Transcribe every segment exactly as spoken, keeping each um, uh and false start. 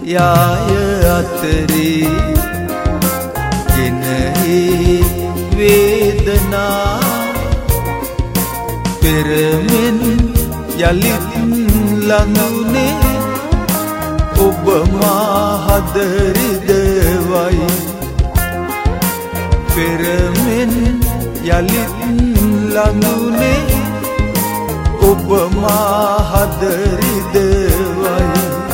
යාය අතරේ ගෙනහි වේදනා පෙරමෙන් යලිත් ළඟුනේ ඔබ මා හදරිදවයි පෙරමෙන් යලිත් ළඟුනේ ඔබ මා හදරිදවයි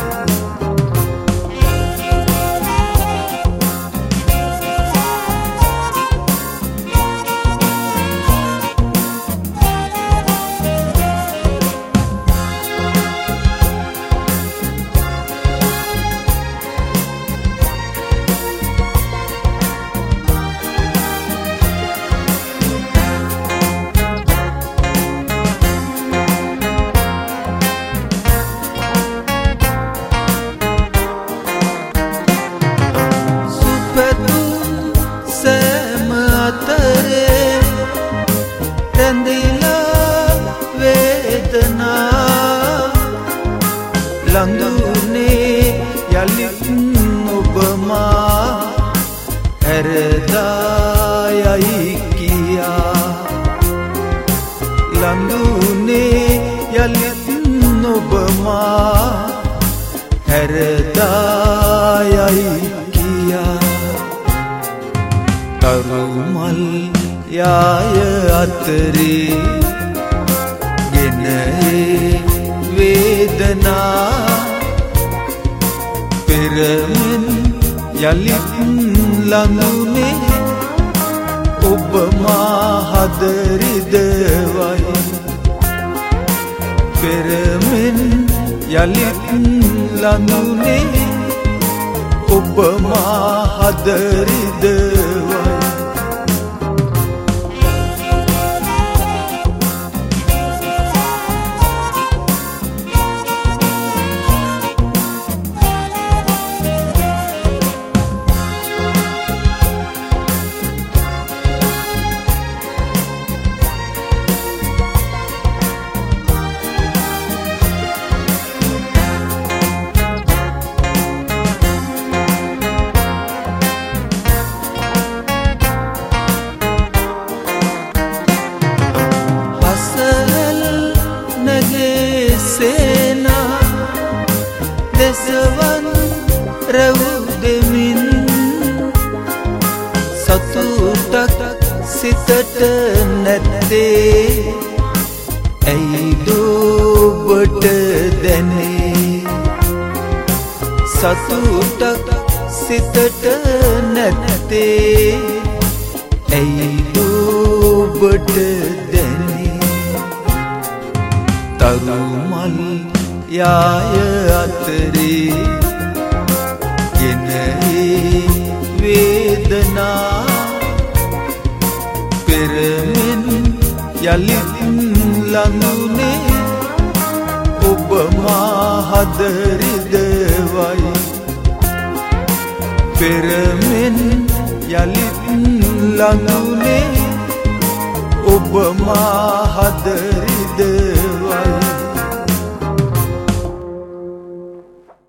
ලඳුනේ යලිත් ඔබ මා හැරදායයි කියා ලඳුනේ යලිත් ඔබ මා හැරදායයි කියා තරුමල් යාය අතරේ ගෙනහේ වේදනා පෙරමෙන් යලිත් ළඟුනේ ඔබ මා හදරිදවයි පෙරමෙන් යලිත් ළඟුනේ ඔබ මා හදරිදවයි සේනා දෙසවන් රැවුදෙමින් සතුටක් සිතට නැත්තේ ඇයි දුබට දැනේ සතුටක් සිතට නැත්තේ ඇයි දුබට දැනේ තරුමල් යාය අතරේ ගෙනහි වේදනා පෙරමෙන් යලිත් ළඟුනේ ඔබ මා හදරිදවයි පෙරමෙන් යලිත් ළඟුනේ ඔබ මා හදරිදවයි